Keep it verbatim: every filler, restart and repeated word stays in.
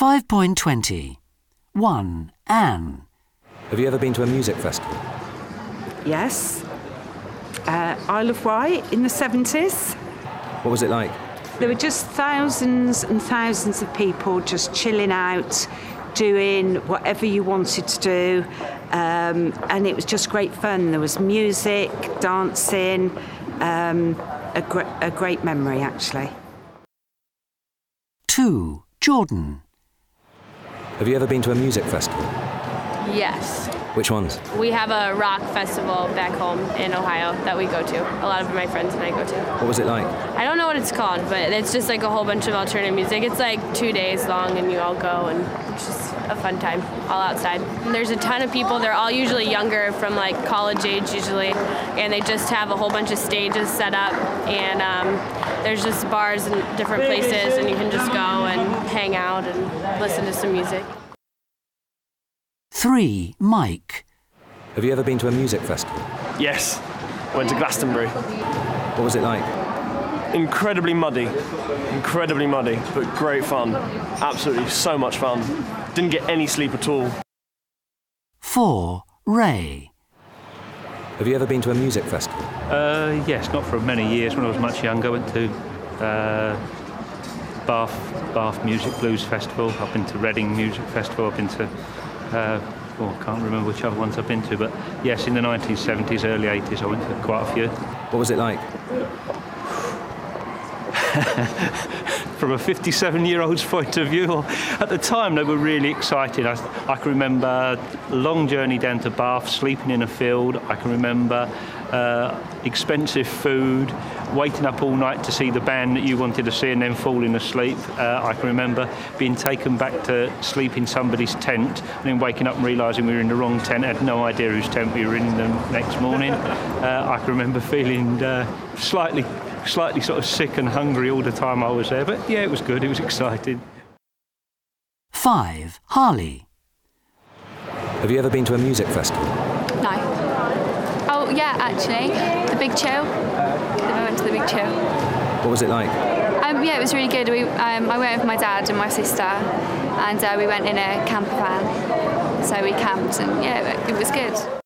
five point twenty. one. Anne. Have you ever been to a music festival? Yes. Uh, Isle of Wight in the seventies. What was it like? There were just thousands and thousands of people just chilling out, doing whatever you wanted to do, um, and it was just great fun. There was music, dancing, um, a, gr- a great memory, actually. two. Jordan. Have you ever been to a music festival? Yes. Which ones? We have a rock festival back home in Ohio that we go to. A lot of my friends and I go to. What was it like? I don't know what it's called, but it's just like a whole bunch of alternative music. It's like two days long and you all go and it's just a fun time, all outside. And there's a ton of people. They're all usually younger, from like college age usually, and they just have a whole bunch of stages set up, and um, there's just bars in different places and you can just go and hang out and listen to some music. three. Mike. Have you ever been to a music festival? Yes, went to Glastonbury. What was it like? Incredibly muddy, incredibly muddy, but great fun. Absolutely so much fun. Didn't get any sleep at all. four. Ray. Have you ever been to a music festival? Uh, yes, not for many years. When I was much younger, I went to uh, Bath, Bath Music Blues Festival. I've been to Reading Music Festival. I've been to, uh, oh, I can't remember which other ones I've been to, but yes, in the nineties, seventies, early eighties, I went to quite a few. What was it like? From a fifty-seven-year-old's point of view, at the time they were really exciting. I, I can remember a long journey down to Bath, sleeping in a field. I can remember uh, expensive food, waiting up all night to see the band that you wanted to see and then falling asleep. Uh, I can remember being taken back to sleep in somebody's tent and then waking up and realising we were in the wrong tent. I had no idea whose tent we were in the next morning. Uh, I can remember feeling uh, slightly slightly sort of sick and hungry all the time I was there, but yeah, it was good, it was exciting. five. Harley. Have you ever been to a music festival? No. Oh, yeah, actually. The Big Chill. I went to the Big Chill. What was it like? Um, yeah, it was really good. We, um, I went with my dad and my sister, and uh, we went in a camper van. So we camped, and yeah, it was good.